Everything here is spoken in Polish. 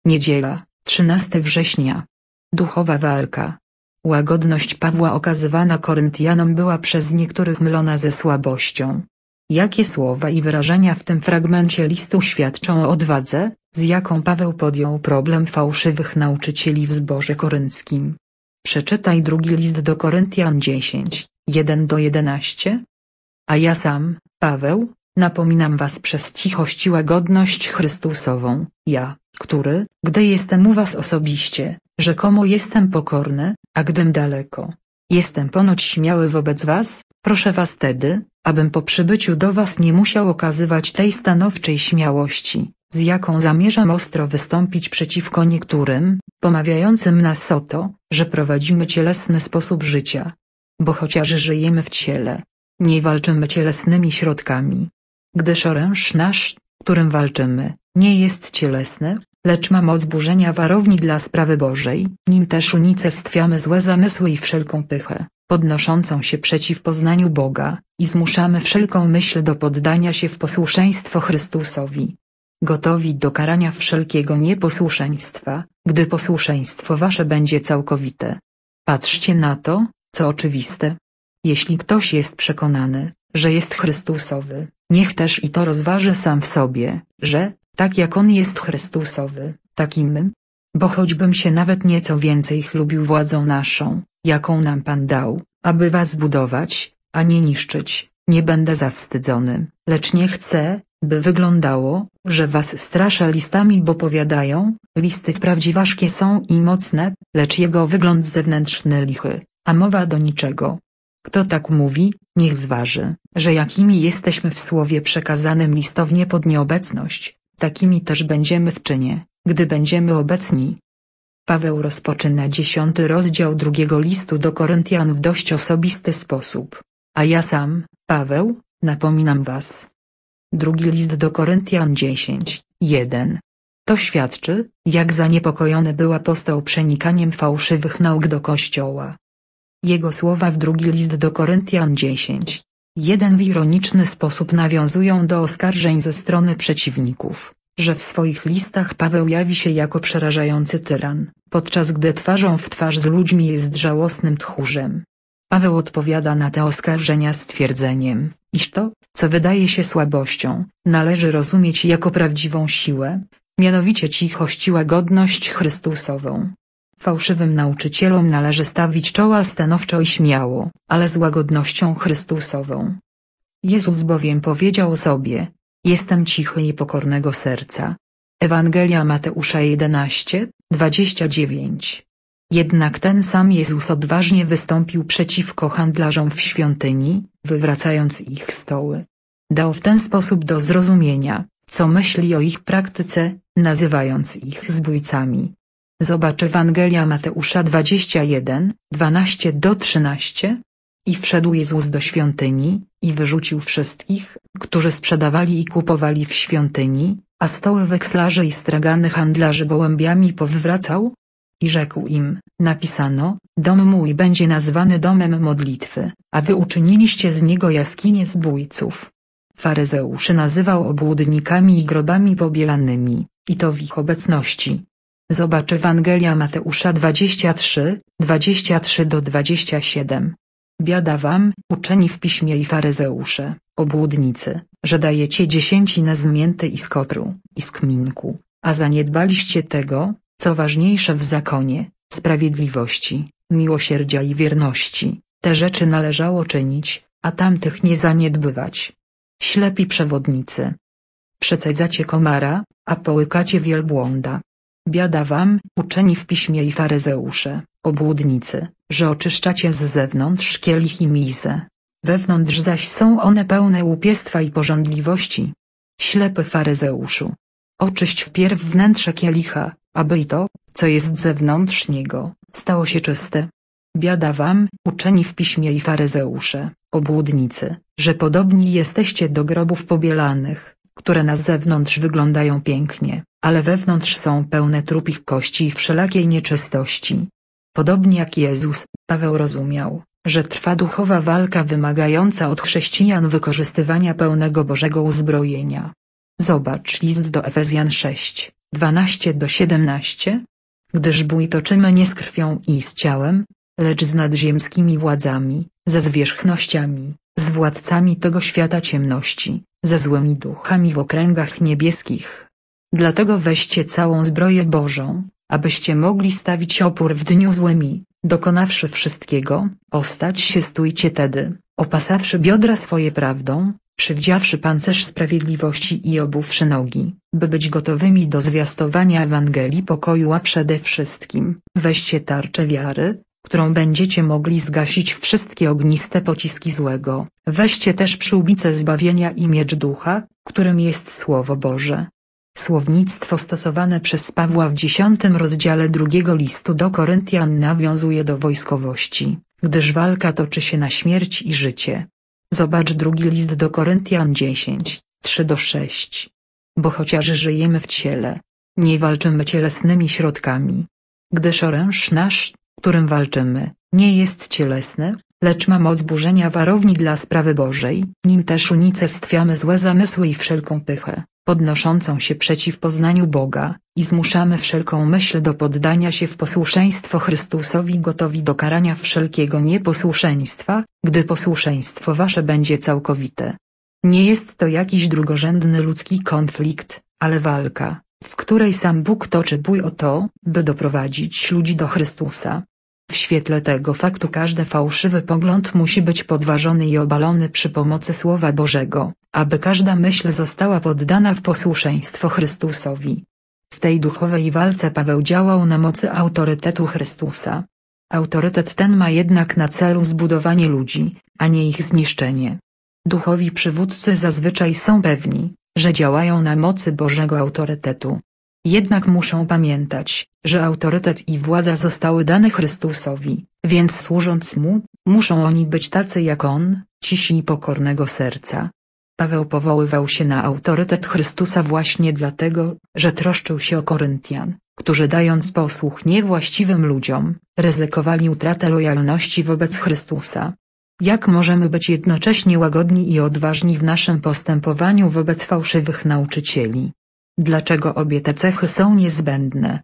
Niedziela, 13 września. Duchowa walka. Łagodność Pawła okazywana Koryntianom była przez niektórych mylona ze słabością. Jakie słowa i wyrażenia w tym fragmencie listu świadczą o odwadze, z jaką Paweł podjął problem fałszywych nauczycieli w zborze korynckim? Przeczytaj drugi list do Koryntian 10, 1–11. A ja sam, Paweł, napominam was przez cichość i łagodność Chrystusową, ja, który, gdy jestem u was osobiście, rzekomo jestem pokorny, a gdym daleko, jestem ponoć śmiały wobec was, proszę was tedy, abym po przybyciu do was nie musiał okazywać tej stanowczej śmiałości, z jaką zamierzam ostro wystąpić przeciwko niektórym, pomawiającym nas o to, że prowadzimy cielesny sposób życia. Bo chociaż żyjemy w ciele, nie walczymy cielesnymi środkami. Gdyż oręż nasz, którym walczymy, nie jest cielesny, lecz ma moc burzenia warowni dla sprawy Bożej, nim też unicestwiamy złe zamysły i wszelką pychę, podnoszącą się przeciw poznaniu Boga, i zmuszamy wszelką myśl do poddania się w posłuszeństwo Chrystusowi. Gotowi do karania wszelkiego nieposłuszeństwa, gdy posłuszeństwo wasze będzie całkowite. Patrzcie na to, co oczywiste. Jeśli ktoś jest przekonany, że jest Chrystusowy, niech też i to rozważy sam w sobie, że, tak jak on jest Chrystusowy, takim my. Bo choćbym się nawet nieco więcej chlubił władzą naszą, jaką nam Pan dał, aby was budować, a nie niszczyć, nie będę zawstydzony, lecz nie chcę, by wyglądało, że was straszę listami, bo powiadają, listy wprawdzie ważkie są i mocne, lecz jego wygląd zewnętrzny lichy, a mowa do niczego. Kto tak mówi, niech zważy, że jakimi jesteśmy w słowie przekazanym listownie pod nieobecność, takimi też będziemy w czynie, gdy będziemy obecni. Paweł rozpoczyna 10 rozdział drugiego listu do Koryntian w dość osobisty sposób. A ja sam, Paweł, napominam was. Drugi list do Koryntian 10, 1. To świadczy, jak zaniepokojony był apostoł przenikaniem fałszywych nauk do Kościoła. Jego słowa w drugi list do Koryntian 10, 1 w ironiczny sposób nawiązują do oskarżeń ze strony przeciwników, że w swoich listach Paweł jawi się jako przerażający tyran, podczas gdy twarzą w twarz z ludźmi jest żałosnym tchórzem. Paweł odpowiada na te oskarżenia stwierdzeniem, iż to, co wydaje się słabością, należy rozumieć jako prawdziwą siłę, mianowicie cichość i łagodność Chrystusową. Fałszywym nauczycielom należy stawić czoła stanowczo i śmiało, ale z łagodnością Chrystusową. Jezus bowiem powiedział o sobie: jestem cichy i pokornego serca. Ewangelia Mateusza 11, 29. Jednak ten sam Jezus odważnie wystąpił przeciwko handlarzom w świątyni, wywracając ich stoły. Dał w ten sposób do zrozumienia, co myśli o ich praktyce, nazywając ich zbójcami. Zobacz Ewangelia Mateusza 21, 12–13. I wszedł Jezus do świątyni, i wyrzucił wszystkich, którzy sprzedawali i kupowali w świątyni, a stoły wekslarzy i stragany handlarzy gołębiami powywracał. I rzekł im: napisano, dom mój będzie nazwany domem modlitwy, a wy uczyniliście z niego jaskinię zbójców. Faryzeuszy nazywał obłudnikami i grobami pobielanymi, i to w ich obecności. Zobacz Ewangelia Mateusza 23, 23–27. Biada wam, uczeni w piśmie i faryzeusze, obłudnicy, że dajecie dziesięcinę z mięty i z kopru, i z kminku, a zaniedbaliście tego, co ważniejsze w zakonie, sprawiedliwości, miłosierdzia i wierności. Te rzeczy należało czynić, a tamtych nie zaniedbywać. Ślepi przewodnicy. Przecedzacie komara, a połykacie wielbłąda. Biada wam, uczeni w piśmie i faryzeusze, obłudnicy, że oczyszczacie z zewnątrz kielich i mizę. Wewnątrz zaś są one pełne łupiestwa i pożądliwości. Ślepy faryzeuszu. Oczyść wpierw wnętrze kielicha, aby i to, co jest zewnątrz niego, stało się czyste. Biada wam, uczeni w piśmie i faryzeusze, obłudnicy, że podobni jesteście do grobów pobielanych, które na zewnątrz wyglądają pięknie, ale wewnątrz są pełne trupich kości i wszelakiej nieczystości. Podobnie jak Jezus, Paweł rozumiał, że trwa duchowa walka wymagająca od chrześcijan wykorzystywania pełnego Bożego uzbrojenia. Zobacz list do Efezjan 6, 12-17. Gdyż bój toczymy nie z krwią i z ciałem, lecz z nadziemskimi władzami, ze zwierzchnościami, z władcami tego świata ciemności, ze złymi duchami w okręgach niebieskich. Dlatego weźcie całą zbroję Bożą, abyście mogli stawić opór w dniu złymi, dokonawszy wszystkiego, ostać się stójcie tedy, opasawszy biodra swoje prawdą, przywdziawszy pancerz sprawiedliwości i obuwszy nogi, by być gotowymi do zwiastowania Ewangelii pokoju, a przede wszystkim, weźcie tarczę wiary, którą będziecie mogli zgasić wszystkie ogniste pociski złego, weźcie też przyłbicę zbawienia i miecz ducha, którym jest Słowo Boże. Słownictwo stosowane przez Pawła w 10 rozdziale 2 listu do Koryntian nawiązuje do wojskowości, gdyż walka toczy się na śmierć i życie. Zobacz 2 list do Koryntian 10, 3-6. Bo chociaż żyjemy w ciele, nie walczymy cielesnymi środkami. Gdyż oręż nasz, którym walczymy, nie jest cielesny, lecz ma moc burzenia warowni dla sprawy Bożej, nim też unicestwiamy złe zamysły i wszelką pychę, podnoszącą się przeciw poznaniu Boga, i zmuszamy wszelką myśl do poddania się w posłuszeństwo Chrystusowi, gotowi do karania wszelkiego nieposłuszeństwa, gdy posłuszeństwo wasze będzie całkowite. Nie jest to jakiś drugorzędny ludzki konflikt, ale walka, w której sam Bóg toczy bój o to, by doprowadzić ludzi do Chrystusa. W świetle tego faktu każdy fałszywy pogląd musi być podważony i obalony przy pomocy Słowa Bożego, aby każda myśl została poddana w posłuszeństwo Chrystusowi. W tej duchowej walce Paweł działał na mocy autorytetu Chrystusa. Autorytet ten ma jednak na celu zbudowanie ludzi, a nie ich zniszczenie. Duchowi przywódcy zazwyczaj są pewni, że działają na mocy Bożego autorytetu. Jednak muszą pamiętać, że autorytet i władza zostały dane Chrystusowi, więc służąc Mu, muszą oni być tacy jak On, cisi i pokornego serca. Paweł powoływał się na autorytet Chrystusa właśnie dlatego, że troszczył się o Koryntian, którzy dając posłuch niewłaściwym ludziom, ryzykowali utratę lojalności wobec Chrystusa. Jak możemy być jednocześnie łagodni i odważni w naszym postępowaniu wobec fałszywych nauczycieli? Dlaczego obie te cechy są niezbędne?